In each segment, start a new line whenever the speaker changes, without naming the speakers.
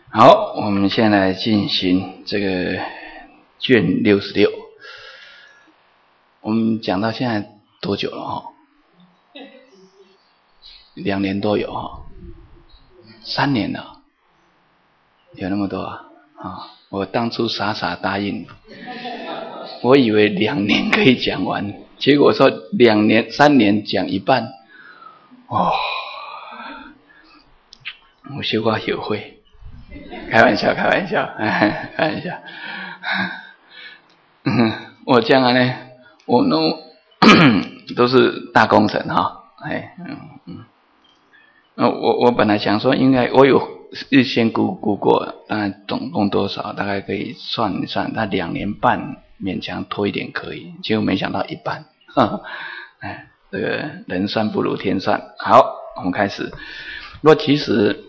好，我们现在进行这个卷66。我们讲到现在多久了哈？2年多有哈，3年了，有那么多啊？我当初傻傻答应，我以为2年可以讲完，结果说3年讲一半，我小可后悔，开玩笑，开玩笑。我这样呢，我都是大工程哈，我本来想说，应该我有预先估过，当然总共多少，大概可以算一算，那2年半勉强拖一点可以，结果没想到一半，这个人算不如天算。好，我们开始。不过其实，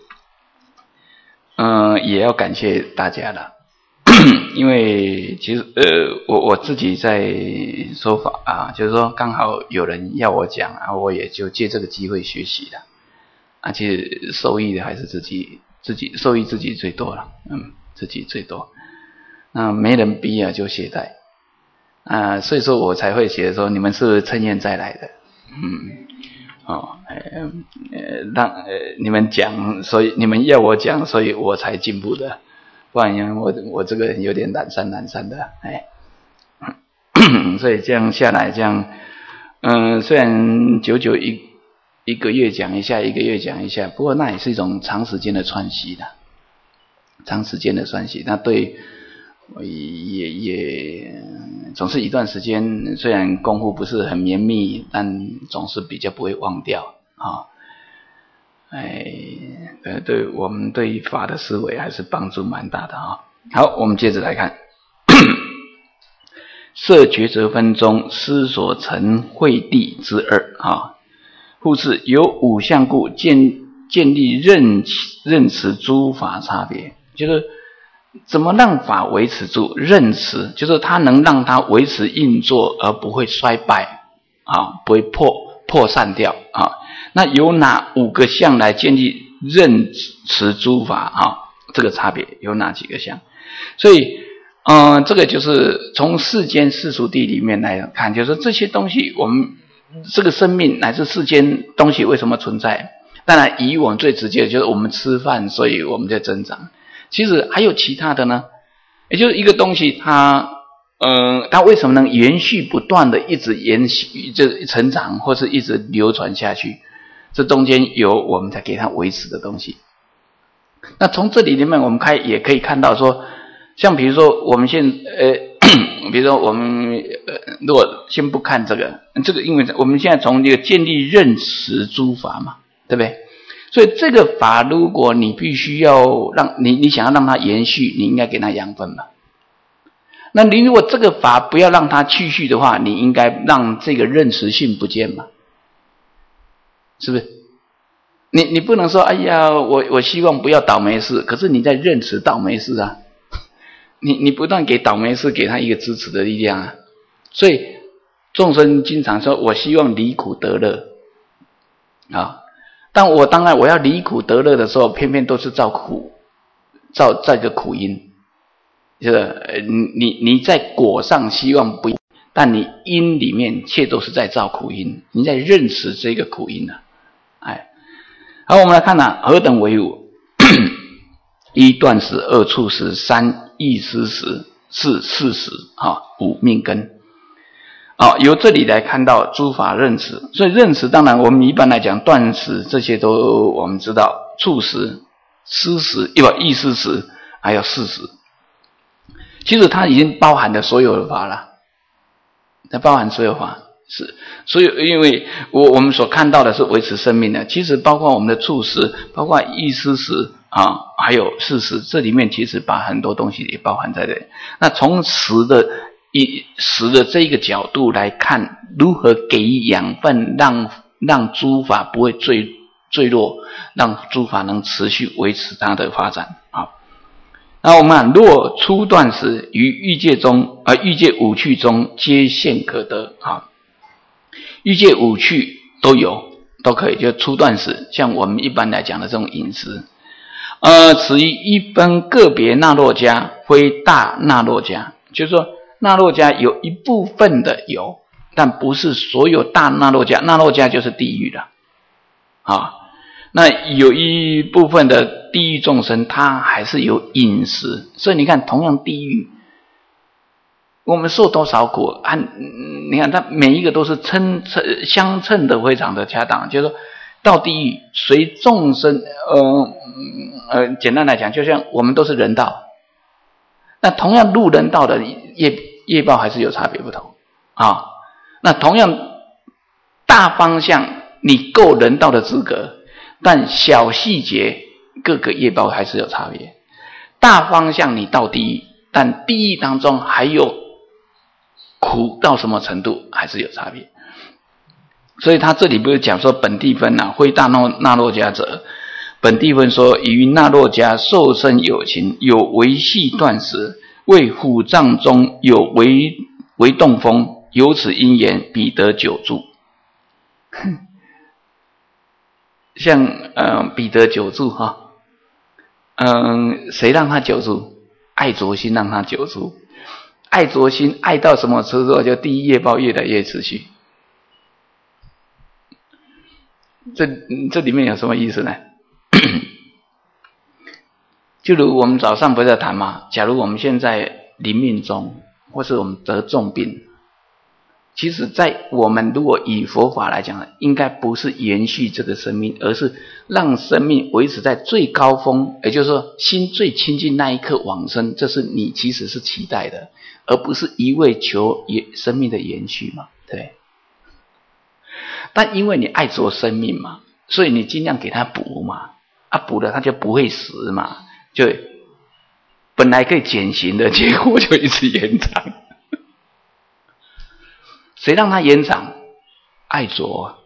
也要感谢大家了。因为其实我自己在说法啊，就是说刚好有人要我讲啊，我也就借这个机会学习了啊。其实受益的还是自己受益自己最多了，自己最多。那没人逼啊，就懈怠啊，所以说我才会写说你们是不是趁愿再来的，让你们讲，所以你们要我讲，所以我才进步的。不然我这个人有点懒散的，所以这样下来，这样，虽然久一个月讲一下，不过那也是一种长时间的串习的，那对也总是一段时间，虽然功夫不是很绵密，但总是比较不会忘掉啊。对我们对法的思维还是帮助蛮大的啊。好，我们接着来看，设抉择分中，思所成慧地之二啊。复次，有5项故，建立任持诸法差别，就是怎么让法维持住，任持就是它能让它维持运作而不会衰败啊，不会破散掉啊。那有哪5个项来建立任持诸法啊？这个差别有哪几个项？所以这个就是从世间世俗谛里面来看，就是说这些东西，我们这个生命乃至世间东西为什么存在？当然以我们最直接的就是我们吃饭，所以我们在增长。其实还有其他的呢，也就是一个东西它为什么能延续不断的一直延续，就是成长或是一直流传下去？这中间有我们才给它维持的东西。那从这里面我们也可以看到说，像比如说我们比如说我们如果先不看这个，因为我们现在从这个建立任持诸法嘛，对不对？所以这个法如果你必须要让你想要让它延续，你应该给它养分嘛。那你如果这个法不要让它继续的话，你应该让这个任持性不见嘛。是不是？你不能说哎呀，我希望不要倒霉事，可是你在任持倒霉事啊。你不断给倒霉事给他一个支持的力量啊。所以众生经常说我希望离苦得乐啊，但当然我要离苦得乐的时候，偏偏都是造一个苦因。就是你在果上希望不，但你因里面却都是在造苦因，你在任持这个苦因啊。好，我们来看何等为5？ 1断食，2触食，3意思食，4事实5命根。由这里来看到诸法任持。所以任持当然我们一般来讲断食这些都我们知道，触食、施食、意思食还有事实，其实它已经包含了所有的法了，它包含所有法。是，所以因为我们所看到的是维持生命的，其实包括我们的处事，包括意思时还有事实，这里面其实把很多东西也包含在这里。那从食的这一个角度来看，如何给予养分，让诸法不会坠落，让诸法能持续维持它的发展啊。那我们看，若初断时，于欲界5趣中皆现可得啊。欲界5趣都可以，就初断时，像我们一般来讲的这种饮食此于一分个别那洛迦，非大那洛迦。就是说，那洛迦有一部分的有，但不是所有大那洛迦。那洛迦就是地狱了，啊，那有一部分的地狱众生，他还是有饮食。所以你看，同样地狱，我们受多少苦？你看，它每一个都是相称的，非常的恰当。就是说到地狱，随众生，简单来讲，就像我们都是人道，那同样入人道的业报还是有差别不同啊。那同样大方向你够人道的资格，但小细节各个业报还是有差别。大方向你到地狱，但地狱当中还有苦到什么程度还是有差别。所以他这里不是讲说本地分啊，非大那洛迦者，本地分说于那洛迦受生有情，有维系断食，为虎杖中有为动风，由此因缘彼得久住。像彼得久住哈，谁让他久住？爱着心让他久住。爱着心爱到什么程度，就第一业报越来越持续。这里面有什么意思呢？就如我们早上不是在谈吗？假如我们现在临命终，或是我们得重病，其实在我们如果以佛法来讲，应该不是延续这个生命，而是让生命维持在最高峰，也就是说心最亲近那一刻往生，这是你其实是期待的，而不是一味求生命的延续嘛，对。但因为你爱着生命嘛，所以你尽量给他补嘛，补了他就不会死嘛，就本来可以减刑的结果就一直延长。谁让他延长？爱着。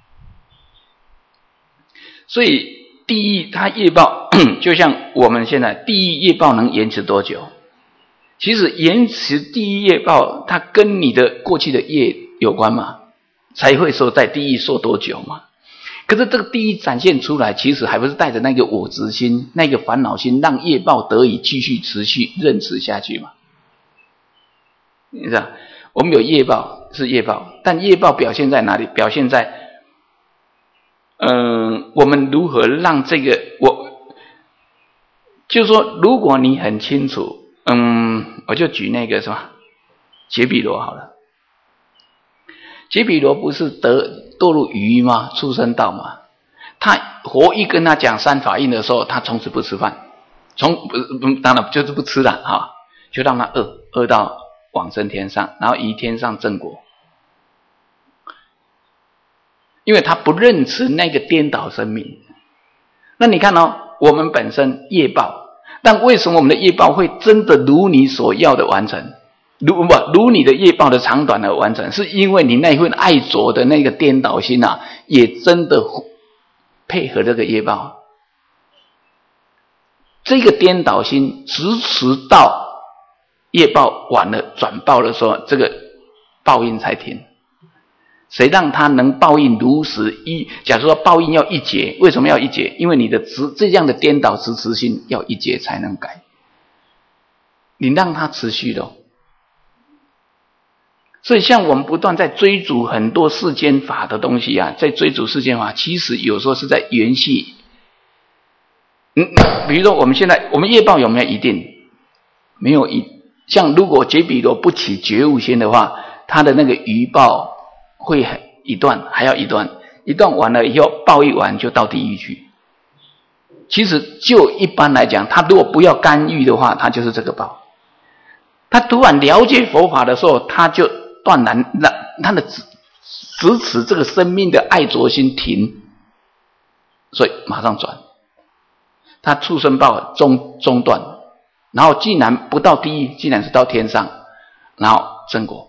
所以地狱它业报就像我们现在地狱业报能延迟多久？其实延迟地狱业报它跟你的过去的业有关嘛，才会说在地狱受多久嘛。可是这个地狱展现出来，其实还不是带着那个我执心，那个烦恼心，让业报得以继续持续任持下去嘛。你知道我们有业报是业报，但业报表现在哪里？表现在我们如何让这个就是说，如果你很清楚，我就举那个什么杰比罗好了。杰比罗不是堕入鱼吗？畜生道嘛。他佛一跟他讲三法印的时候，他从此不吃饭，当然就是不吃了哈，就让他饿到往生天上，然后于天上正果。因为他不认识那个颠倒生命。那你看我们本身业报，但为什么我们的业报会真的如你所要的完成？如你的业报的长短而完成，是因为你那份爱着的那个颠倒心啊，也真的配合这个业报。这个颠倒心支持到业报完了转报的时候，这个报应才停。谁让他能报应如实假如说报应要一劫，为什么要一劫？因为你的这样的颠倒执持心要一劫才能改。你让它持续了。所以像我们不断在追逐很多世间法的东西啊，在追逐世间法，其实有时候是在延续。比如说我们现在我们业报有没有一定？没有像如果杰比罗不起觉悟心的话，他的那个余报会一段还要一段，一段完了以后报一完就到地狱去。其实就一般来讲，他如果不要干预的话，他就是这个报。他突然了解佛法的时候，他就断然让他的支持这个生命的爱着心停，所以马上转。他畜生报中断，然后竟然不到地狱，竟然是到天上，然后正果。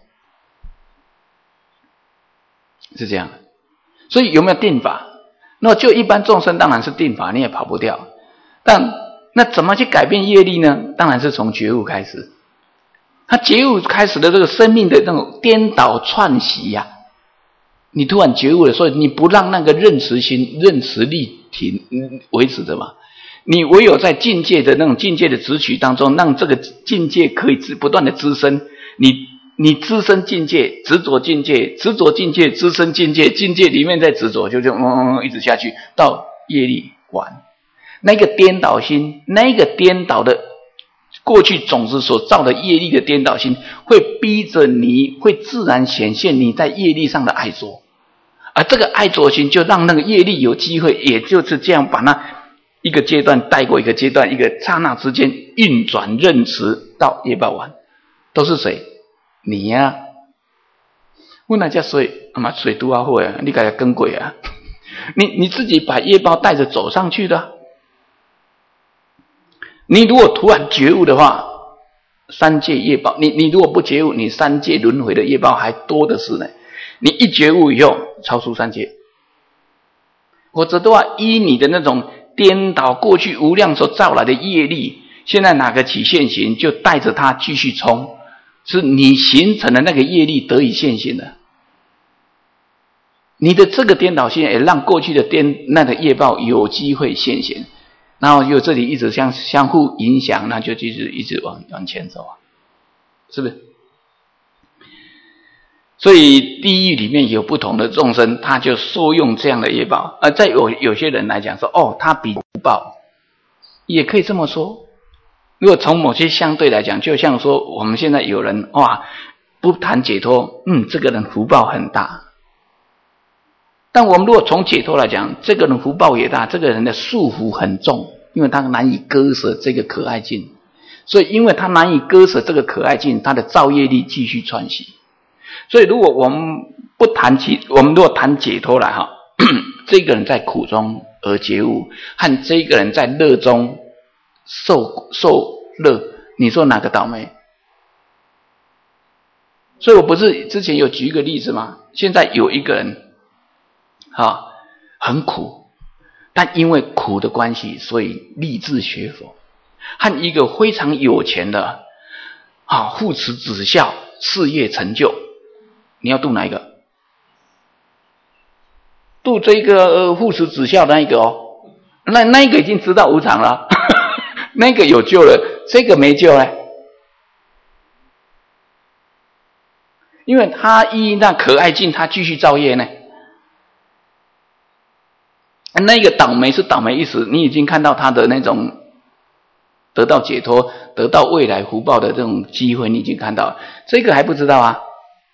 是这样。所以有没有定法？那就一般众生当然是定法，你也跑不掉。但那怎么去改变业力呢？当然是从觉悟开始。他觉悟开始的这个生命的那种颠倒串习呀，你突然觉悟了，所以你不让那个认识心、认识力停维持着嘛， 你唯有在境界的那种境界的执取当中，让这个境界可以不断的滋生。你滋生境界，执着境界，执着境界，滋生境界，境界里面再执着，就一直下去，到业力完。那个颠倒心，那个颠倒的过去种子所造的业力的颠倒心，会逼着你，会自然显现你在业力上的爱着。而这个爱着心就让那个业力有机会，也就是这样把那一个阶段带过一个阶段，一个刹那之间运转任持到业报完。都是谁？你呀！我哪叫水嘛？水多好啊！你给它跟鬼啊！你自己把业报带着走上去的。你如果突然觉悟的话，三界业报，你如果不觉悟，你三界轮回的业报还多的是呢。你一觉悟以后，超出三界。否则的话，依你的那种颠倒过去无量所造来的业力，现在哪个起现行，就带着它继续冲。是你形成的那个业力得以现行的，你的这个颠倒性也让过去的那个业报有机会现行，然后又这里一直相互影响，那就一直往前走啊，是不是？所以地狱里面有不同的众生，他就受用这样的业报。在有些人来讲说，他比福报，也可以这么说。如果从某些相对来讲，就像说我们现在有人不谈解脱，这个人福报很大。但我们如果从解脱来讲，这个人福报也大，这个人的束缚很重，因为他难以割舍这个可爱境。所以因为他难以割舍这个可爱境，他的造业力继续串习。所以如果我们我们如果谈解脱来这个人在苦中而觉悟，和这个人在乐中受乐，你说哪个倒霉？所以我不是之前有举一个例子吗？现在有一个人很苦，但因为苦的关系，所以立志学佛，和一个非常有钱的护持子孝，事业成就，你要度哪一个？度这个护持子孝的那一个那一个已经知道无常了那个有救了，这个没救了，因为他依那可爱境，他继续造业呢。那个倒霉是倒霉一时，你已经看到他的那种得到解脱，得到未来福报的这种机会，你已经看到了，这个还不知道啊。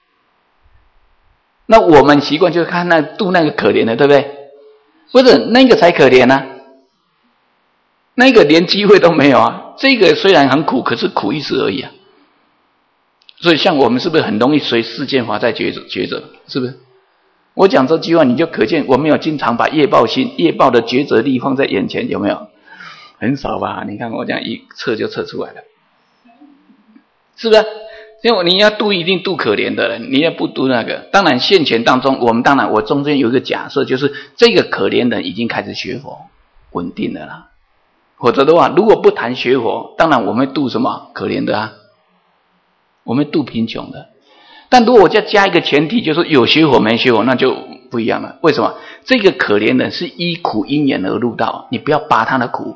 那我们习惯就看度那个可怜的，对不对？不是那个才可怜啊，那个连机会都没有啊。这个虽然很苦，可是苦一时而已啊。所以像我们是不是很容易随世间法在抉择？是不是？我讲这句话，你就可见我没有经常把业报的抉择力放在眼前，有没有？很少吧？你看我这样一测就测出来了，是不是？因为你要度一定度可怜的人，你要不度那个。当然现前当中，我中间有一个假设，就是这个可怜人已经开始学佛，稳定了啦。否则的话，如果不谈学佛，当然我们度什么可怜的啊？我们度贫穷的。但如果我再加一个前提，就是有学佛没学佛，那就不一样了。为什么？这个可怜人是依苦因缘而入道，你不要拔他的苦，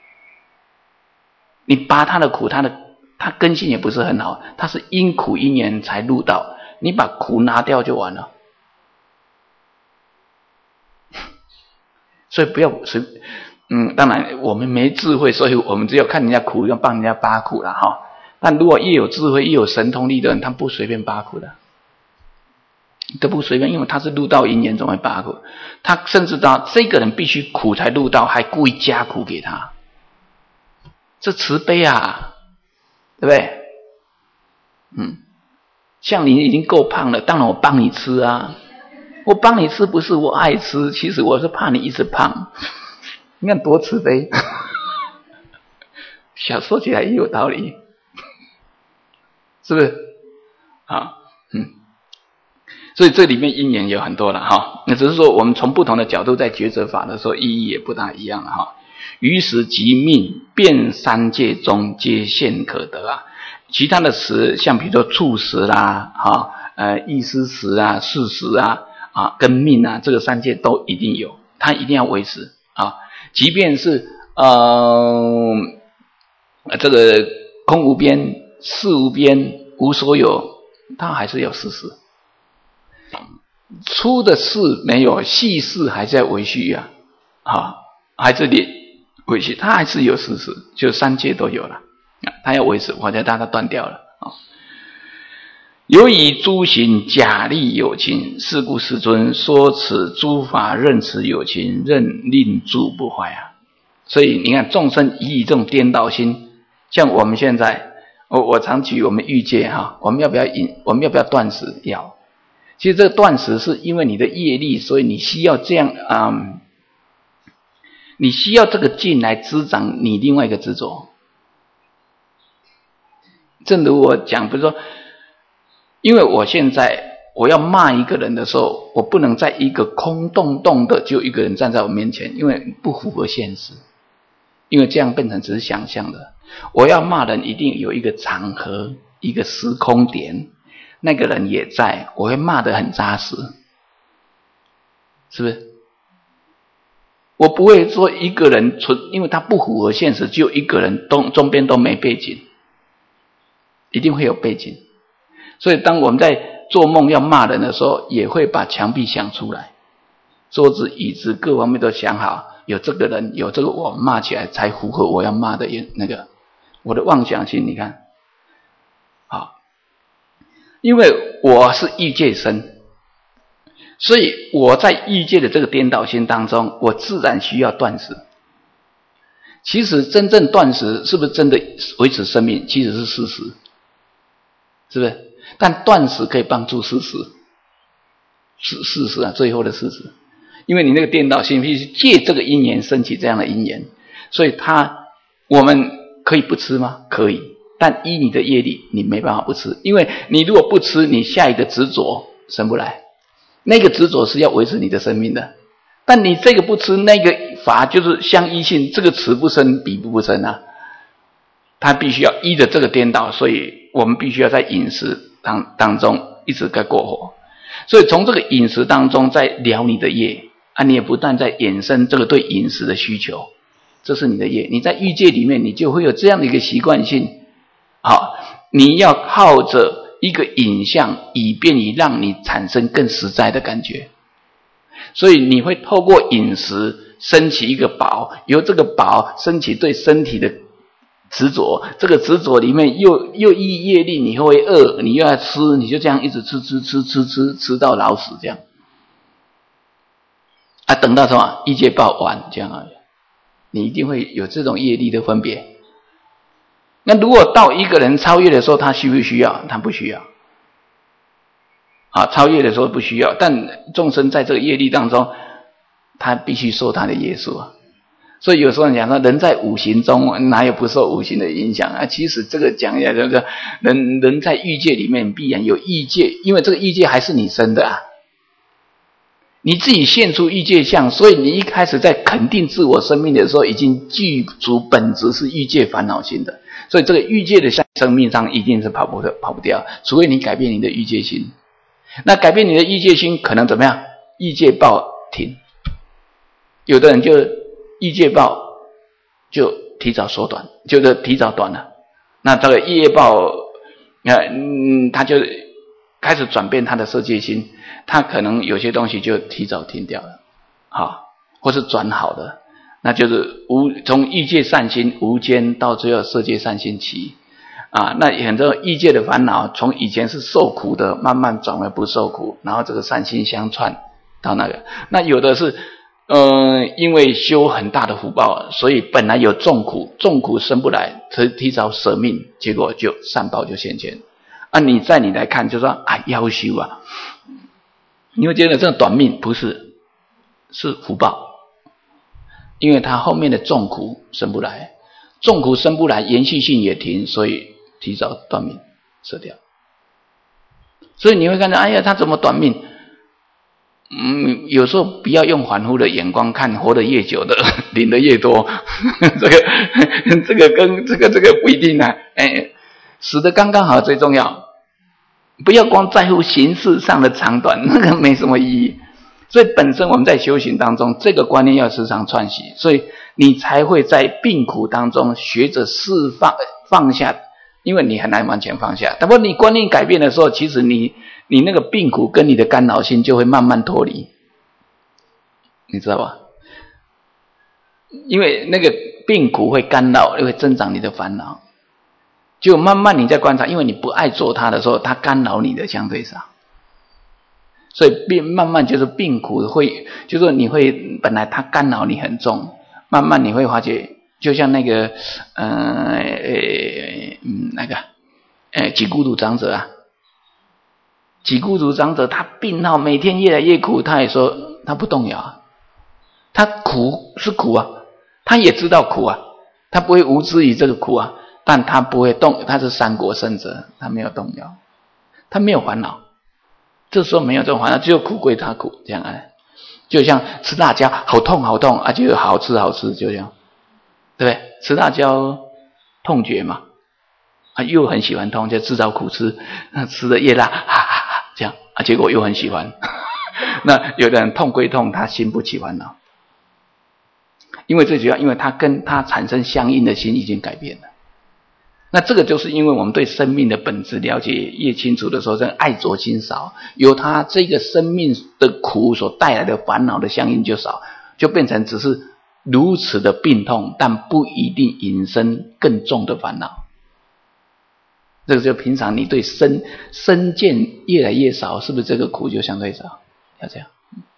你拔他的苦，他根性也不是很好，他是因苦因缘才入道，你把苦拿掉就完了。所以不要当然我们没智慧，所以我们只有看人家苦，要帮人家拔苦了哈。但如果越有智慧、越有神通力的人，他不随便拔苦的，都不随便，因为他是入道因缘总会拔苦。他甚至到这个人必须苦才入道，还故意加苦给他，这慈悲啊，对不对？像你已经够胖了，当然我帮你吃啊，我帮你吃不是我爱吃，其实我是怕你一直胖。你看多慈悲小说起来也有道理，是不是所以这里面因缘有很多了那只是说我们从不同的角度在抉择法的时候，意义也不大一样了于时即命，遍三界中皆现可得啊。其他的食，像比如说处食啦意思食啊、事食啊跟命啊，这个三界都一定有，它一定要维持即便是这个空无边、事无边、无所有，它还是要事实。粗的事没有，细事还在维续啊，还是维续，它还是有事实，就三界都有了，它要维持，或者它断掉了啊。由以诸行假立有情，是故世尊说此诸法任持有情，任令诸不坏啊。所以你看，众生以这种颠倒心，像我们现在，我常举我们欲界我们要不要断食？要。其实这个断食是因为你的业力，所以你需要这样你需要这个劲来滋长你另外一个执着。正如我讲，比如说，因为我现在我要骂一个人的时候，我不能在一个空洞洞的就一个人站在我面前，因为不符合现实，因为这样变成只是想象的。我要骂人一定有一个场合，一个时空点，那个人也在，我会骂得很扎实，是不是？我不会说一个人因为他不符合现实，只有一个人中边都没背景，一定会有背景。所以当我们在做梦要骂人的时候，也会把墙壁想出来，桌子、椅子各方面都想好，有这个人，有这个我，骂起来才符合我要骂的那个我的妄想心。你看，因为我是欲界身，所以我在欲界的这个颠倒心当中，我自然需要断食。其实真正断食是不是真的维持生命，其实是事实，是不是？但断食可以帮助事实，是事实最后的事实。因为你那个颠倒心必须借这个因缘升起这样的因缘，所以我们可以不吃吗？可以，但依你的业力，你没办法不吃，因为你如果不吃，你下一个执着生不来，那个执着是要维持你的生命的。但你这个不吃，那个法就是相依性，这个慈不生，彼不生啊。它必须要依着这个颠倒，所以我们必须要在饮食当中一直在过活。所以从这个饮食当中在疗你的业你也不但在衍生这个对饮食的需求，这是你的业。你在欲界里面，你就会有这样的一个习惯性。你要靠着一个影像，以便于让你产生更实在的感觉。所以你会透过饮食升起一个饱，由这个饱升起对身体的执着，这个执着里面又依业力，你会饿，你又要吃，你就这样一直吃到老死这样。等到什么欲界报完这样你一定会有这种业力的分别。那如果到一个人超越的时候，他需不需要？他不需要。超越的时候不需要，但众生在这个业力当中，他必须受他的业束所以有时候讲说，人在五行中，哪有不受五行的影响其实这个讲一下，就是人在欲界里面必然有欲界，因为这个欲界还是你生的你自己现出欲界相，所以你一开始在肯定自我生命的时候，已经具足本质是欲界烦恼心的，所以这个欲界的生命上一定是跑不掉，除非你改变你的欲界心。那改变你的欲界心，可能怎么样？欲界报停，有的人就欲界报就提早缩短，就是提早短了。那这个业报他就开始转变他的色界心，他可能有些东西就提早停掉了或是转好的，那就是从欲界善心无间到最后色界善心起那很多欲界的烦恼从以前是受苦的，慢慢转为不受苦，然后这个善心相串到那个。那有的是因为修很大的福报，所以本来有重苦生不来，提早舍命，结果就善报就现前你来看就说夭寿你会觉得这个短命不是，是福报，因为他后面的重苦生不来，重苦生不来，延续性也停，所以提早断命舍掉。所以你会看到他怎么短命有时候不要用凡夫的眼光看，活得越久的领得越多这个跟这个不一定死得刚刚好最重要，不要光在乎形式上的长短，那个没什么意义。所以本身我们在修行当中，这个观念要时常串习。所以你才会在病苦当中学着释放放下，因为你很难完全放下。但不过你观念改变的时候，其实你那个病苦跟你的干扰心就会慢慢脱离，你知道吧？因为那个病苦会干扰，会增长你的烦恼。就慢慢你在观察，因为你不爱做它的时候，它干扰你的相对少，所以慢慢就是病苦会，就是你会本来它干扰你很重，慢慢你会发觉，就像那个几孤独长者啊，几孤独长者他病到每天越来越苦，他也说他不动摇啊，他苦是苦啊，他也知道苦啊，他不会无知于这个苦啊。但他不会动，他是三国圣者，他没有动摇，他没有烦恼，这时候没有这种烦恼，只有苦归他苦，这样啊，就像吃辣椒，好痛好痛啊，就好吃好吃，就这样，对不对？吃辣椒痛觉嘛，啊，又很喜欢痛，就制造苦吃，那吃的越辣，哈哈哈，这样啊，结果又很喜欢。那有的人痛归痛，他心不起烦恼，因为最主要，因为他跟他产生相应的心已经改变了。那这个就是因为我们对生命的本质了解越清楚的时候，这爱着心少，由他这个生命的苦所带来的烦恼的相应就少，就变成只是如此的病痛，但不一定引申更重的烦恼。这个就平常你对身见越来越少，是不是这个苦就相对少？要这样。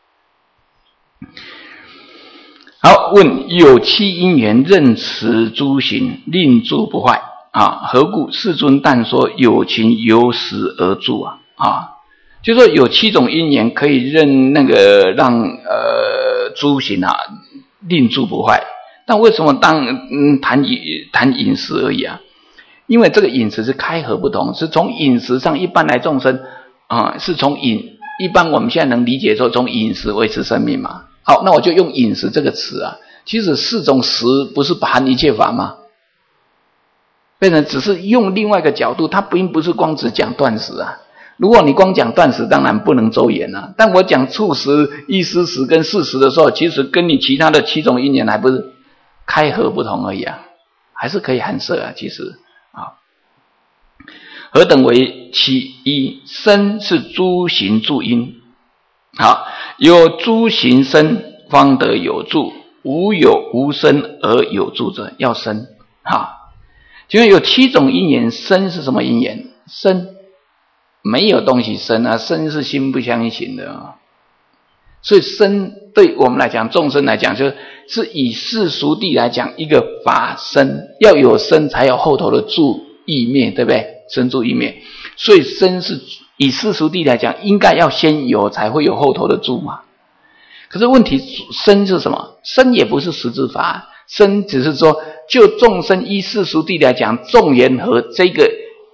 好，问有七因缘任持诸行，令诸不坏啊？何故世尊但说有情由实而住啊？就说有七种因缘可以让诸行啊令诸不坏，但为什么谈饮食而已啊？因为这个饮食是开合不同，是从饮食上一般来众生是从一般我们现在能理解说从饮食维持生命嘛。好，那我就用饮食这个词啊，其实四种食不是含一切法吗？变成只是用另外一个角度，它并不是光只讲断食啊。如果你光讲断食，当然不能周延啊。但我讲触食、意识食跟事实的时候，其实跟你其他的七种因缘还不是开合不同而已啊，还是可以含摄啊。其实啊，何等为七？一身是诸行助因。好，有诸行生，方得有住；无有无生而有住者，要生。好，就有七种因缘，生是什么因缘？生没有东西生啊，生是心不相信的啊。所以生对我们来讲，众生来讲，就是以世俗谛来讲，一个法生，要有生才有后头的住意灭，对不对？生住意灭，所以生是以世俗谛来讲，应该要先有才会有后头的住嘛。可是问题，生是什么？生也不是实质法，生只是说就众生依世俗谛来讲，众缘和这个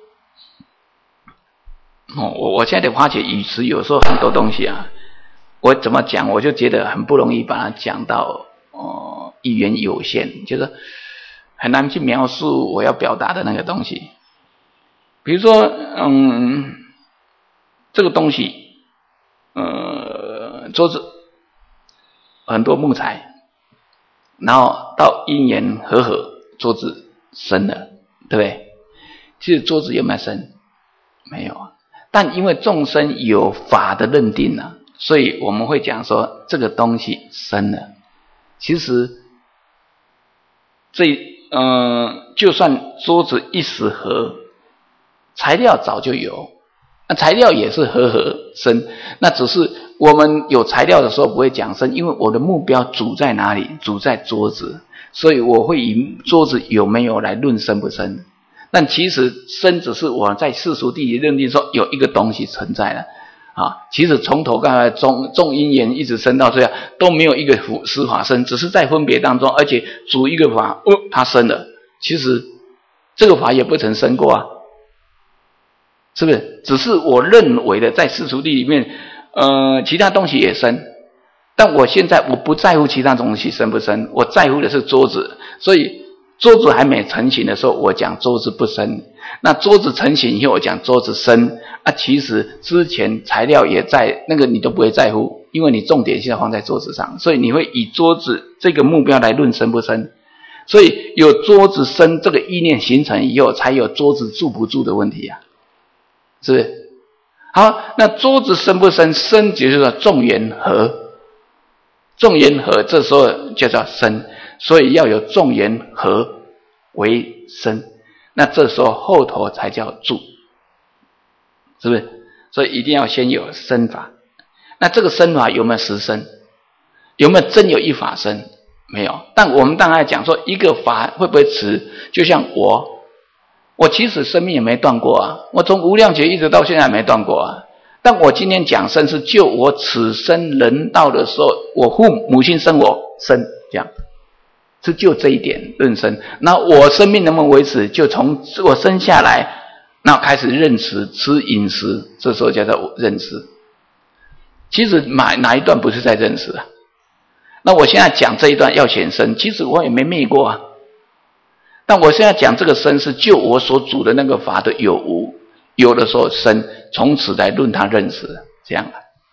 我现在发觉语词有时候很多东西啊，我怎么讲我就觉得很不容易把它讲到语言有限，就是很难去描述我要表达的那个东西。比如说这个东西桌子很多木材，然后到因缘合桌子生了，对不对？其实桌子有没有生？没有啊。但因为众生有法的认定啊，所以我们会讲说这个东西生了。其实就算桌子一时合，材料早就有，那材料也是合生，那只是我们有材料的时候不会讲生，因为我的目标主在哪里？主在桌子，所以我会以桌子有没有来论生不生。但其实生只是我在世俗谛认定说有一个东西存在了啊，其实从头到尾众因缘一直生到这样都没有一个实法生，只是在分别当中，而且主一个法它生了，其实这个法也不曾生过啊，是不是？只是我认为的在世俗谛里面其他东西也生，但我现在我不在乎其他东西生不生，我在乎的是桌子，所以桌子还没成型的时候我讲桌子不生，那桌子成型以后我讲桌子生啊，其实之前材料也在，那个你都不会在乎， 因为你重点现在放在桌子上，所以你会以桌子这个目标来论生不生。所以有桌子生这个意念形成以后，才有桌子住不住的问题啊，是不是？好，那桌子生不生？生就是说众缘合，众缘合这时候就叫生，所以要有众缘合为生，那这时候后头才叫住，是不是？所以一定要先有生法。那这个生法有没有实生？有没有真有一法生？没有。但我们当然讲说一个法会不会持，就像我其实生命也没断过啊，我从无量劫一直到现在没断过啊。但我今天讲生是就我此生人道的时候，我父母亲生我生，这样是就这一点认生。那我生命能不能维持，就从我生下来，那开始认识吃饮食，这时候叫做认识。其实哪一段不是在认识啊？那我现在讲这一段要显生，其实我也没灭过啊。但我现在讲这个生是就我所主的那个法的有无，有的时候生，从此来论他认识，这样的。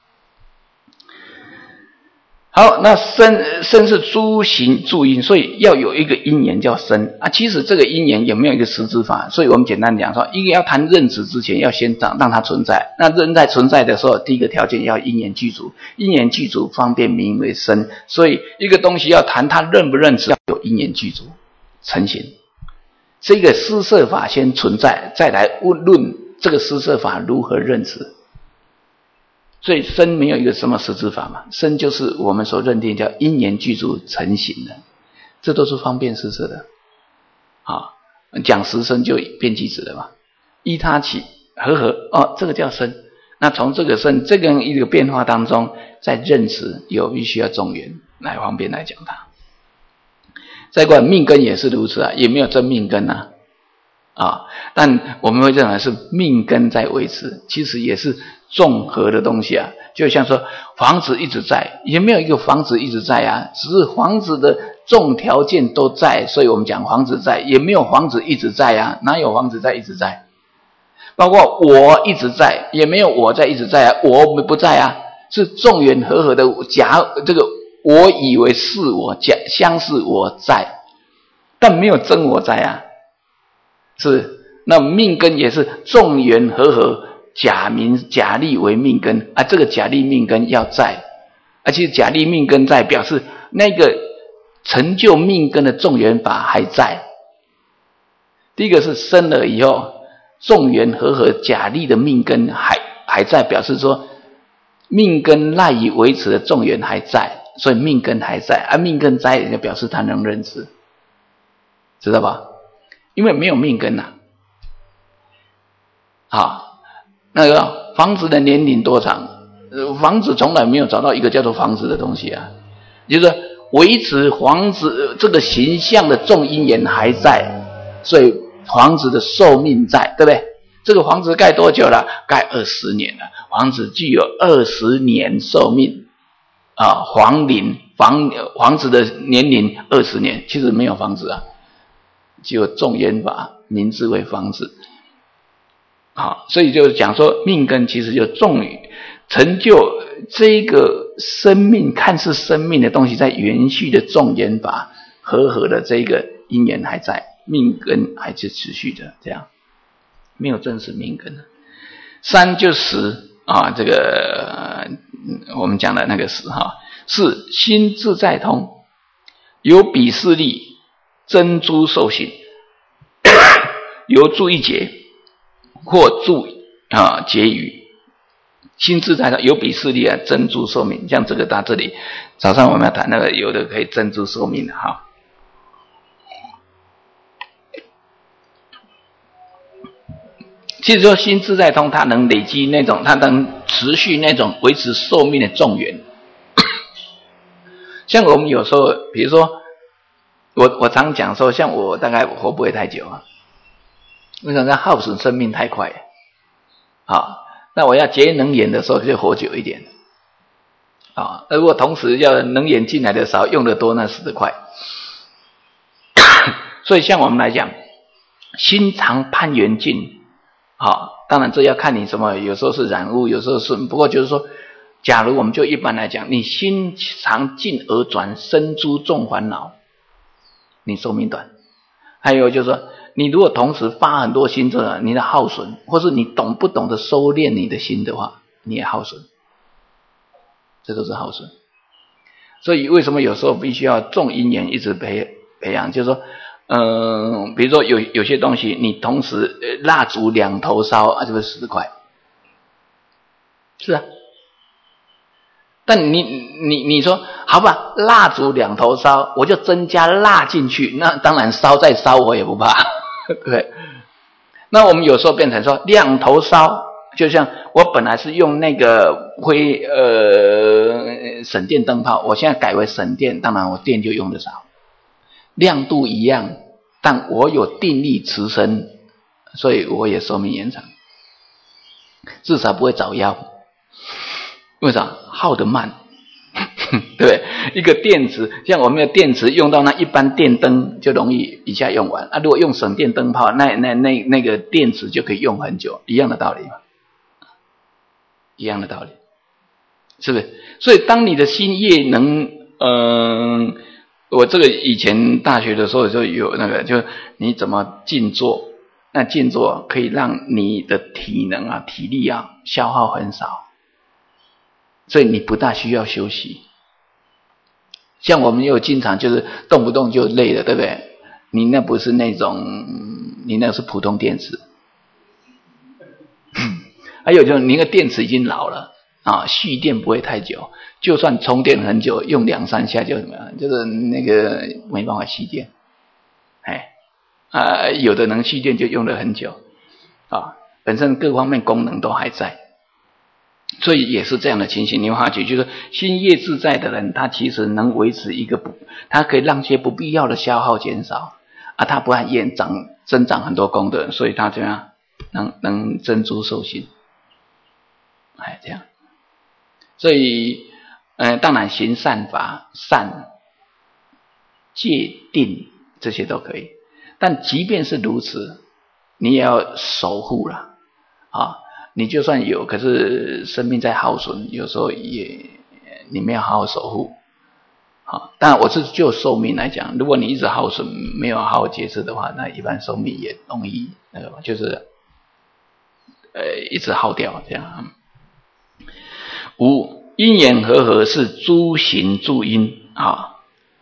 好，那生是诸行助因，所以要有一个因缘叫生啊。其实这个因缘有没有一个实质法？所以我们简单讲说，一个要谈认识之前，要先让它存在。那认在存在的时候，第一个条件要因缘具足，因缘具足方便名为生。所以一个东西要谈它认不认识，要有因缘具足成型。这个施设法先存在，再来论这个施设法如何认识。所以生没有一个什么实质法嘛，生就是我们所认定叫因缘具足成型的，这都是方便施设的。好，讲实生就变即止了嘛，依他起和这个叫生。那从这个生这个一个变化当中，在认识有必须要众缘来方便来讲它。再过来命根也是如此啊，也没有真命根啊。但我们会认为是命根在维持，其实也是综合的东西啊。就像说房子一直在，也没有一个房子一直在啊，只是房子的众条件都在，所以我们讲房子在，也没有房子一直在啊，哪有房子在一直在？包括我一直在，也没有我在一直在啊，我不在啊，是众缘和的这个我以为是我相似我在，但没有真我在啊。是，那命根也是众缘和假立为命根啊，这个假立命根要在，而且假立命根在，表示那个成就命根的众缘法还在。第一个是生了以后，众缘和假立的命根还在，表示说命根赖以维持的众缘还在，所以命根还在啊，命根在就表示他能认知，知道吧？因为没有命根那个房子的年龄多长？房子从来没有找到一个叫做房子的东西啊，就是维持房子这个形象的众因缘还在，所以房子的寿命在，对不对？这个房子盖多久了？盖20年了，房子具有20年寿命啊，房子的年龄20年，其实没有房子啊。只有众缘法名字为房子。好，所以就讲说命根其实就重于成就这个生命，看似生命的东西在延续的众缘法和的这个因缘还在，命根还是持续的，这样没有正式命根。三就识这个我们讲的那个识是心自在通，有彼势力珍珠受行，由住一劫或住结余，心自在通，有彼势力珍珠寿命。像这个到这里，早上我们要谈那个有的可以珍珠寿命的其实说心自在通，它能累积那种，它能持续那种维持寿命的众缘。像我们有时候，比如说我常讲说，像我大概活不会太久啊，为什么？耗损生命太快那我要节能源的时候就活久一点如果同时要能源进来的少，用的多，那死得快。所以像我们来讲，心常攀缘尽当然这要看你什么，有时候是染污，有时候是，不过就是说假如我们就一般来讲，你心常进而转，生诸众烦恼，你寿命短。还有就是说，你如果同时发很多心者，你的耗损，或是你懂不懂得收敛你的心的话，你也耗损，这都是耗损。所以为什么有时候必须要重因缘一直培养，就是说比如说有些东西你同时蜡烛两头烧啊，是不是10块？是啊。但你说好吧，蜡烛两头烧，我就增加蜡进去，那当然烧再烧我也不怕，对。那我们有时候变成说两头烧，就像我本来是用那个省电灯泡，我现在改为省电，当然我电就用得少，亮度一样，但我有定力持身，所以我也寿命延长，至少不会早夭。为啥？耗得慢，对不对？一个电池，像我们的电池用到那一般电灯就容易一下用完啊。如果用省电灯泡，那个电池就可以用很久，一样的道理嘛，一样的道理，是不是？所以当你的心业能，我这个以前大学的时候就有那个，就你怎么静坐，那静坐可以让你的体能啊、体力啊消耗很少。所以你不大需要休息，像我们又经常就是动不动就累了，对不对？你那不是那种，你那是普通电池。还有就是你那个电池已经老了啊，蓄电不会太久，就算充电很久，用2-3下就怎么样，就是那个没办法蓄电。有的能蓄电就用了很久啊，本身各方面功能都还在。所以也是这样的情形，你会发觉就是心业自在的人，他其实能维持一个他可以让些不必要的消耗减少啊，他不按业增长很多功德，所以他怎样能增诸寿心，这样。所以当然行善法、善戒定这些都可以，但即便是如此，你也要守护了啊。你就算有，可是生命在耗损，有时候你没有好好守护。好，当然我是就寿命来讲，如果你一直耗损，没有好好节制的话，那一般寿命也容易就是一直耗掉这样。5因缘和合是诸行助因啊，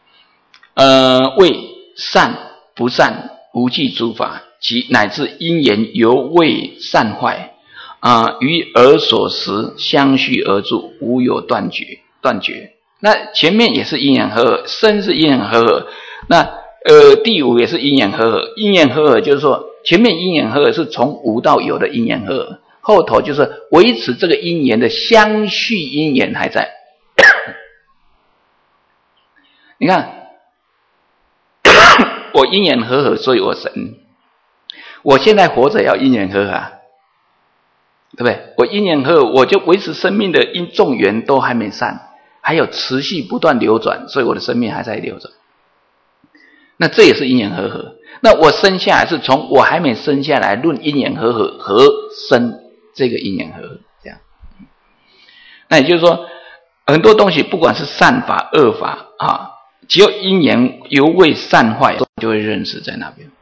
为善不善无记诸法，及乃至因缘犹未善坏。于尔所识相续而住，无有断绝。那前面也是因缘和合，身是因缘和合，那第5也是因缘和合。因缘和合就是说，前面因缘和合是从无到有的因缘和合，后头就是维持这个因缘的相续因缘还在。你看，我因缘和合，所以我神。我现在活着要因缘和合啊。对不对？我因缘和合，我就维持生命的因众缘都还没散，还有持续不断流转，所以我的生命还在流转。那这也是因缘和合。那我生下来是从我还没生下来论因缘和合和生这个因缘和合这样。那也就是说，很多东西不管是善法恶法啊，只有因缘犹未散坏，就会认识在那边。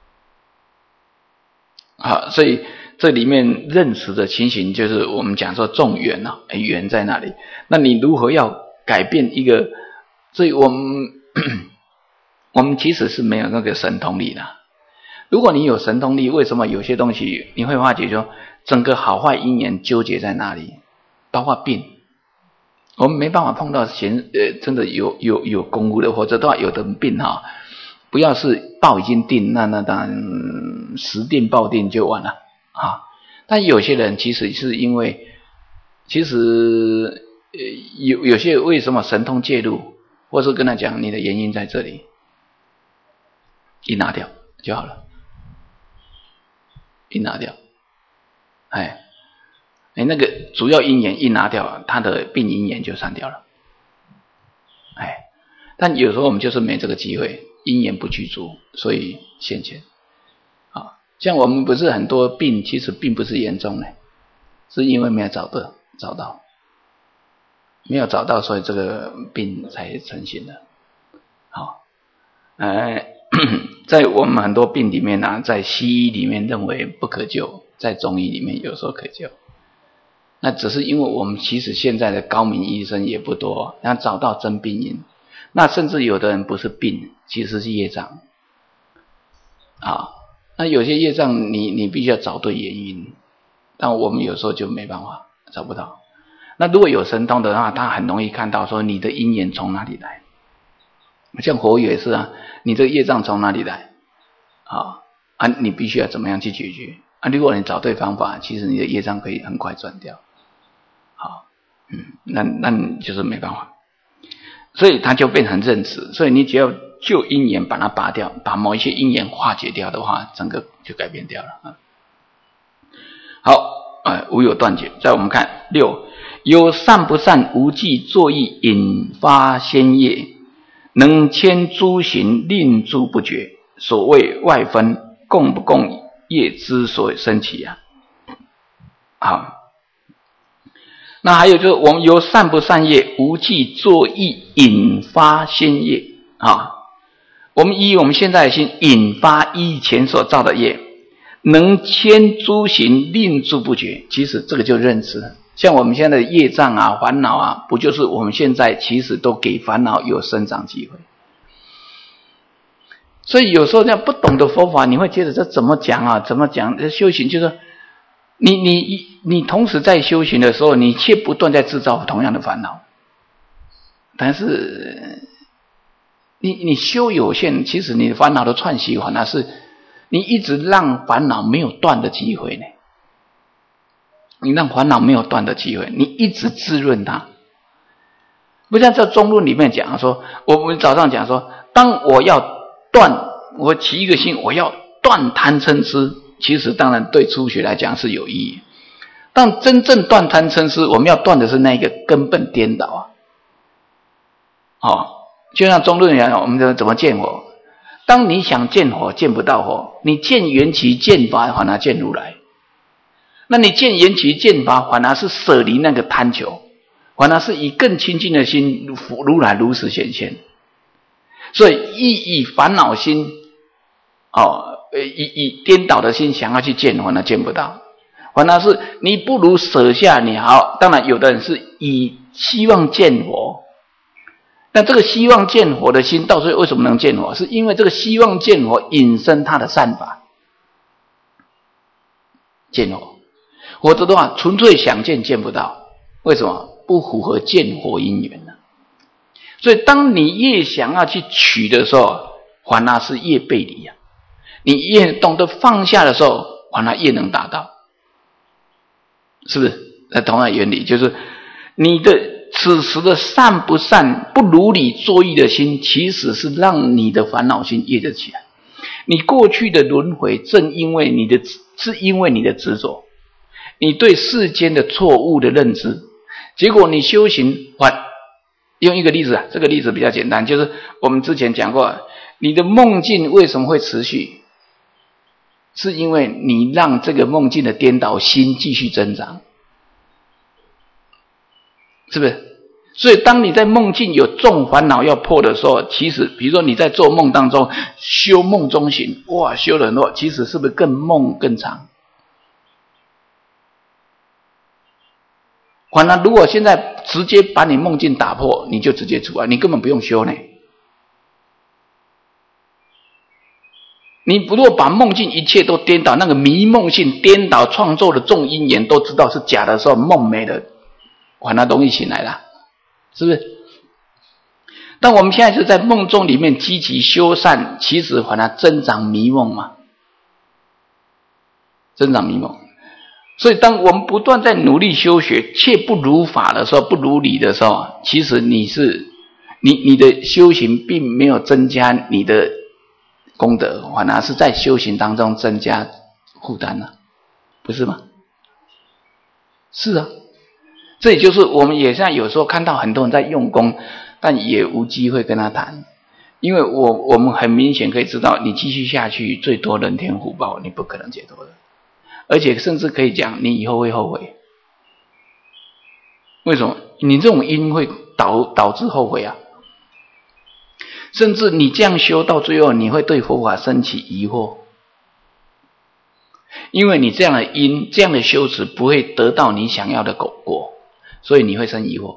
好，所以这里面认识的情形就是我们讲说众缘啊，缘在那里。那你如何要改变一个？所以我们其实是没有那个神通力的。如果你有神通力，为什么有些东西你会发觉说整个好坏因缘纠结在哪里？包括病，我们没办法碰到真的有功夫的，或者的话有的病哈，不要是报已经定，那当然时定报定就完了啊。但有些人其实是因为，其实有些为什么神通介入，或是跟他讲你的原因在这里，一拿掉就好了，一拿掉，那个主要因缘一拿掉，他的病因缘就散掉了，但有时候我们就是没这个机会，因缘不具足，所以现前。像我们不是很多病，其实并不是严重的，是因为没有找到。 没有找到，所以这个病才成型的。好，在我们很多病里面啊，在西医里面认为不可救，在中医里面有时候可救。那只是因为我们其实现在的高明医生也不多，要找到真病因。那甚至有的人不是病，其实是业障。啊，那有些业障你必须要找对原因，但我们有时候就没办法找不到。那如果有神通的话，他很容易看到说你的因缘从哪里来。像佛也是啊，你这个业障从哪里来你必须要怎么样去解决如果你找对方法，其实你的业障可以很快转掉。好，那你就是没办法，所以它就变成认识。所以你只要就因缘把它拔掉，把某一些因缘化解掉的话，整个就改变掉了好，无有断绝。再我们看6，有善不善无记作意引发先业，能牵诸行令诸不绝。所谓外分共不共业之所生起好，那还有就是我们由善不善业无记作意引发先业我们以我们现在的心引发以前所造的业，能牵诸行令诸不绝。其实这个就认知，像我们现在的业障烦恼不就是我们现在其实都给烦恼有生长机会。所以有时候这样不懂的佛法，你会觉得这怎么讲怎么讲修行，就是你同时在修行的时候，你却不断在制造同样的烦恼。但是你修有限，其实你的烦恼的串习烦是你一直让烦恼没有断的机会呢。你让烦恼没有断的机会，你一直滋润它。不像在中论里面讲说，我们早上讲说，当我要我起一个心，我要断贪嗔痴，其实当然对初学来讲是有意义。但真正断贪嗔痴，我们要断的是那个根本颠倒就像中论讲，我们怎么见火？当你想见火见不到火，你见缘起见法反而见如来。那你见缘起见法反而是舍离那个贪求，反而是以更亲近的心如来如实显现。所以以烦恼心以颠倒的心想要去见，反而见不到。反而是你不如舍下你好。当然有的人是以希望见佛，那这个希望见佛的心到最后为什么能见佛？是因为这个希望见佛引申他的善法见佛。否则的话纯粹想见见不到，为什么？不符合见佛因缘所以当你越想要去取的时候，反而是越背离你越懂得放下的时候，反而越能达到。是不是？那同样原理就是你的此时的善不善不如理作意的心，其实是让你的烦恼心业得起来。你过去的轮回正因为你的执着，你对世间的错误的认知，结果你修行用一个例子这个例子比较简单，就是我们之前讲过，你的梦境为什么会持续？是因为你让这个梦境的颠倒心继续增长，是不是？所以当你在梦境有重烦恼要破的时候，其实比如说你在做梦当中修梦中行，修了很多，其实是不是梦更长？反而如果现在直接把你梦境打破，你就直接出来，你根本不用修呢。你如果把梦境一切都颠倒，那个迷梦性颠倒创作的众因缘都知道是假的时候，梦没了，反而容易醒来了，是不是？但我们现在是在梦中里面积极修善，其实反而增长迷梦嘛，增长迷梦。所以当我们不断在努力修学，却不如法的时候，不如理的时候，其实你的修行并没有增加你的功德，反而是在修行当中增加负担不是吗？是这也就是我们也现在有时候看到很多人在用功，但也无机会跟他谈，因为我们很明显可以知道，你继续下去，最多人天福报，你不可能解脱的，而且甚至可以讲你以后会后悔。为什么？ 你这种因会导致后悔啊。甚至你这样修到最后，你会对佛法生起疑惑，因为你这样的因，这样的修持不会得到你想要的果，所以你会生疑惑。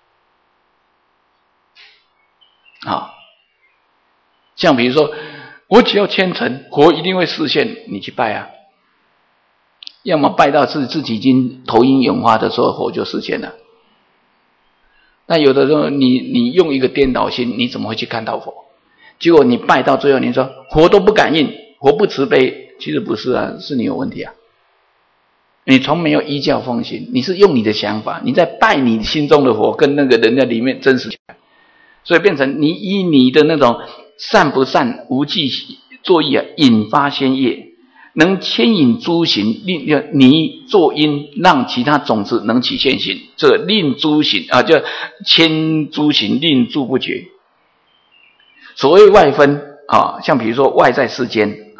好，像比如说，我只要虔诚，佛一定会示现，你去拜啊。要么拜到自己已经头晕眼花的时候，佛就示现了。那有的时候你用一个颠倒心，你怎么会去看到佛？结果你拜到最后，你说佛都不感应，佛不慈悲，其实不是啊，是你有问题啊。你从没有依教奉行，你是用你的想法，你在拜你心中的佛，跟那个人家里面真实起来，所以变成你以你的那种善不善无记作意啊，引发先业。能牵引诸行，令你作因，让其他种子能起现行，这令诸行啊，叫牵诸行，令诸不绝。所谓外分啊，像比如说外在世间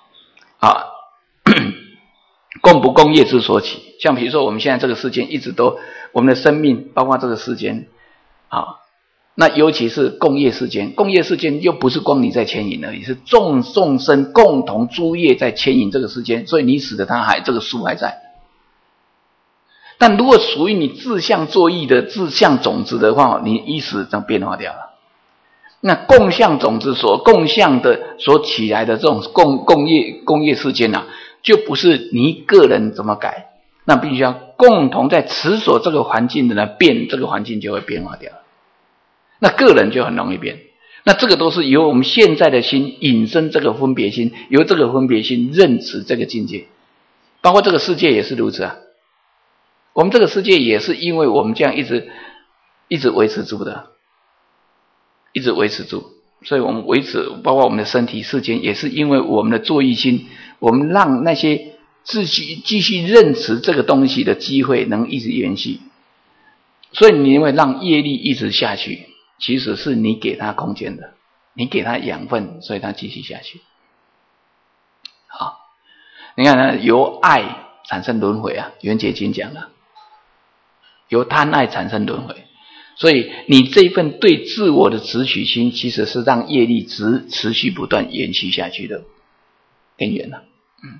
共不共业之所起，像比如说我们现在这个世间一直都我们的生命，包括这个世间那尤其是共业世间，共业世间又不是光你在牵引而已，是众生共同诸业在牵引这个世间，所以你死的他还这个树还在。但如果属于你自相作意的自相种子的话，你一死就变化掉了。那共相种子所共相的所起来的这种共业世间就不是你个人怎么改，那必须要共同在持守这个环境的呢变，这个环境就会变化掉了。那个人就很容易变，那这个都是由我们现在的心引申这个分别心，由这个分别心认识这个境界，包括这个世界也是如此啊。我们这个世界也是因为我们这样一直维持住的，一直维持住，所以我们维持，包括我们的身体世间，也是因为我们的作意心，我们让那些继续认识这个东西的机会能一直延续，所以你会让业力一直下去。其实是你给他空间的，你给他养分，所以他继续下去。好，你看呢，由爱产生轮回啊，圆觉经讲了，由贪爱产生轮回，所以你这一份对自我的执取心，其实是让业力持续不断延续下去的根源了。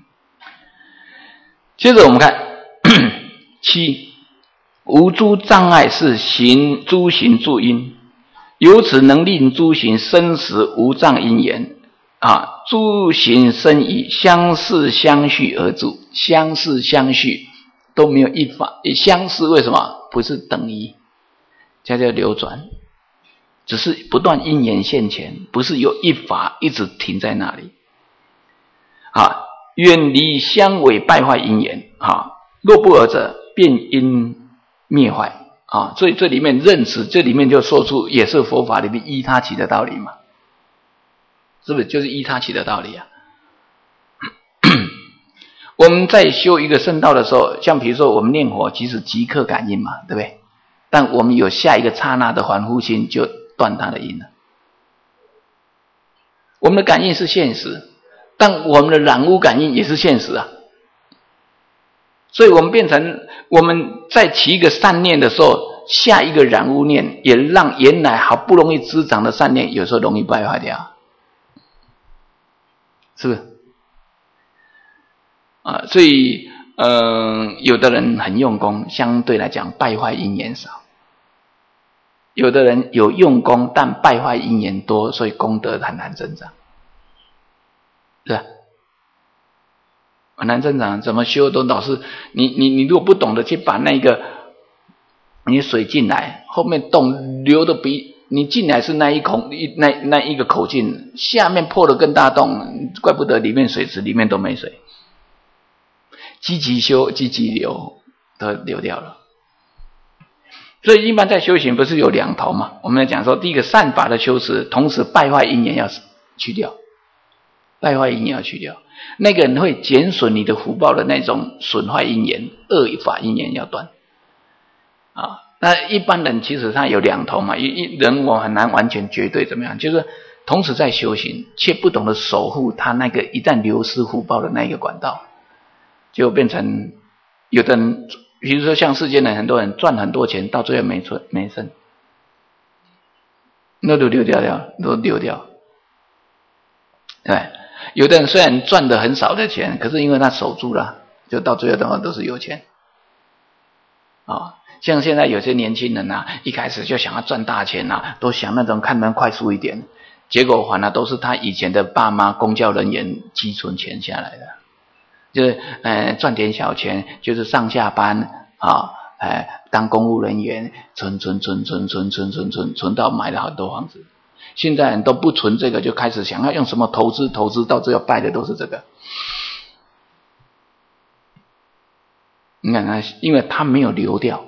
接着我们看七，无诸障碍是诸行助因。由此能令诸行生死无障因缘诸行生以相似相续而住，相似相续都没有一法，相似为什么？不是等于，这叫流转，只是不断因缘现前，不是有一法一直停在那里远离相违败坏因缘若不尔者，便因灭坏所以这里面认识，这里面就说出也是佛法里面依他起的道理嘛，是不是就是依他起的道理啊？我们在修一个圣道的时候，像比如说我们念佛，其实即刻感应嘛，对不对？但我们有下一个刹那的凡夫心，就断他的因了。我们的感应是现实，但我们的染污感应也是现实啊。所以我们变成我们在起一个善念的时候，下一个染污念，也让原来好不容易滋长的善念有时候容易败坏掉，是不是所以有的人很用功，相对来讲败坏因缘少，有的人有用功但败坏因缘多，所以功德很难增长，是吧？很难增长，怎么修都老是你如果不懂得去把那个你水进来，后面洞流的比你进来是那一个口径，下面破了更大洞，怪不得里面水池里面都没水。积极修积极流都流掉了。所以一般在修行不是有两头嘛？我们来讲说，第一个善法的修持，同时败坏因缘要去掉，败坏因缘要去掉。那个人会减损你的福报的那种损坏因缘，恶法因缘要断那一般人其实他有两头嘛，人我很难完全绝对怎么样，就是同时在修行，却不懂得守护他那个一旦流失福报的那一个管道，就变成有的人比如说像世间人，很多人赚很多钱，到最后没剩，那都丢掉，对。有的人虽然赚的很少的钱，可是因为他守住了，就到最后的话都是有钱像现在有些年轻人一开始就想要赚大钱都想那种看能快速一点，结果反而都是他以前的爸妈公教人员积存钱下来的，就是赚点小钱，就是上下班当公务人员存到买了很多房子。现在人都不存这个，就开始想要用什么投资，到最后败的都是这个。你看他，因为他没有流掉，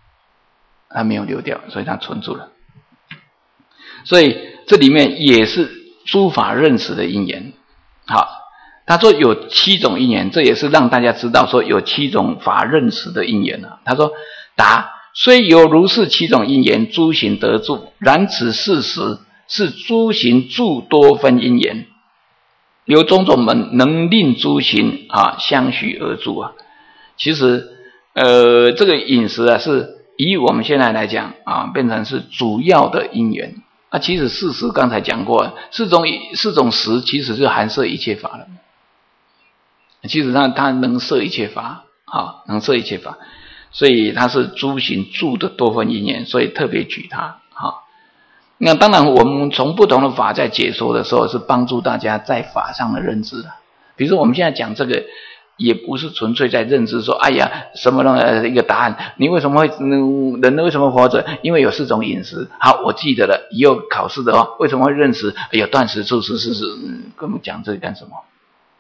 所以他存住了。所以这里面也是诸法认识的因缘。好，他说有7种因缘，这也是让大家知道说有7种法认识的因缘他说答：虽有如是7种因缘，诸行得住，然此事实是诸行诸多分因缘，有种种门能令诸行相续而住其实这个饮食是以我们现在来讲变成是主要的因缘其实事实刚才讲过，四种食其实就含摄一切法了。其实它能摄一切法能摄一切法，所以它是诸行住的多分因缘，所以特别举它那当然我们从不同的法在解说的时候，是帮助大家在法上的认知的。比如说我们现在讲这个，也不是纯粹在认知说哎呀什么一个答案，你为什么会人为什么活着，因为有4种饮食。好，我记得了，以后考试的话为什么会认识有断食住食事实，跟我们讲这个干什么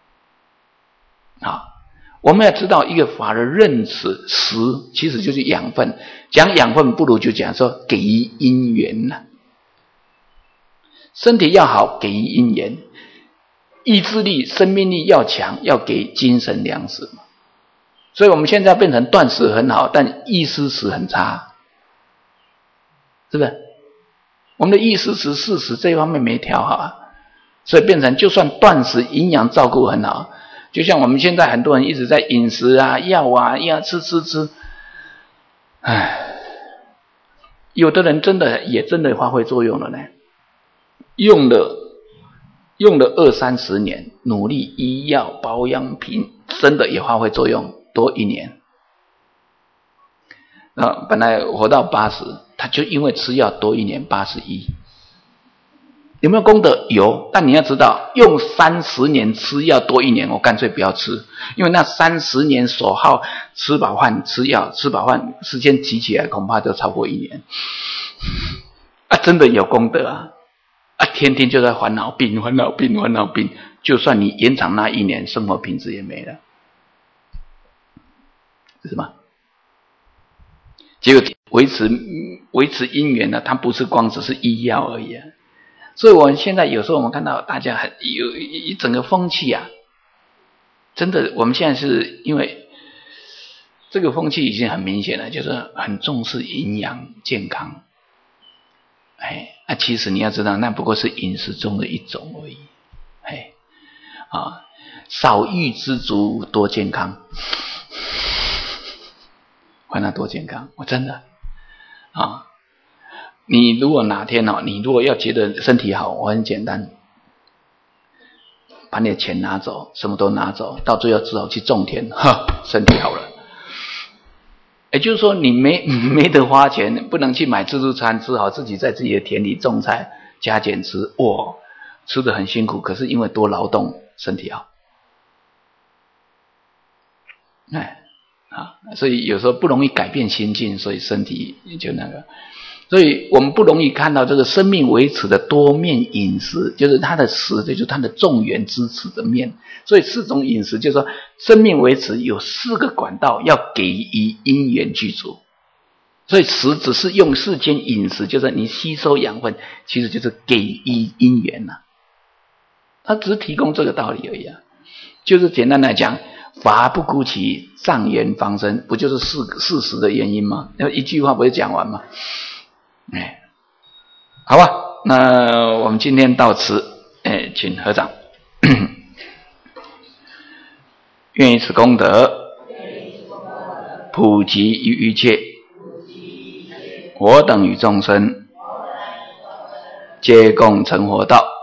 我们要知道一个法的认识食其实就是养分，讲养分不如就讲说给予因缘身体要好给予因缘，意志力生命力要强要给精神粮食所以我们现在变成断食很好，但意识食很差，是不是？我们的意识食事实这一方面没调好所以变成就算断食营养照顾很好，就像我们现在很多人一直在饮食药要吃有的人真的发挥作用了呢，用了20-30年，努力医药保养品真的也发挥作用，多1年本来活到80，他就因为吃药多1年81。有没有功德？有，但你要知道用30年吃药多1年，我干脆不要吃，因为那30年所耗吃饱饭吃药吃饱饭时间集起来恐怕就超过1年真的有功德天天就在烦恼病，就算你延长那1年，生活品质也没了，是吗？结果维持因缘它不是光只是医药而已所以我们现在有时候我们看到大家有一整个风气真的我们现在是因为这个风气已经很明显了，就是很重视营养健康其实你要知道那不过是饮食中的一种而已少欲知足多健康，看他多健康，我真的你如果哪天你如果要觉得身体好，我很简单，把你的钱拿走，什么都拿走，到最后只好去种田，身体好了。也就是说你没得花钱，不能去买自助餐，只好自己在自己的田里种菜加减吃，吃得很辛苦，可是因为多劳动，身体好。所以有时候不容易改变心境，所以身体就那个。所以我们不容易看到这个生命维持的多面饮食，就是它的食，就是它的众缘支持的面。所以4种饮食就是说生命维持有4个管道要给予因缘具足。所以食只是用世间饮食，就是你吸收养分，其实就是给予因缘它只是提供这个道理而已就是简单来讲，法不孤其障缘方生，不就是事实的原因吗？一句话不会讲完吗？好吧，那我们今天到此，请合掌。愿以此功德， 普及于一切，我等与众生，皆共成佛道。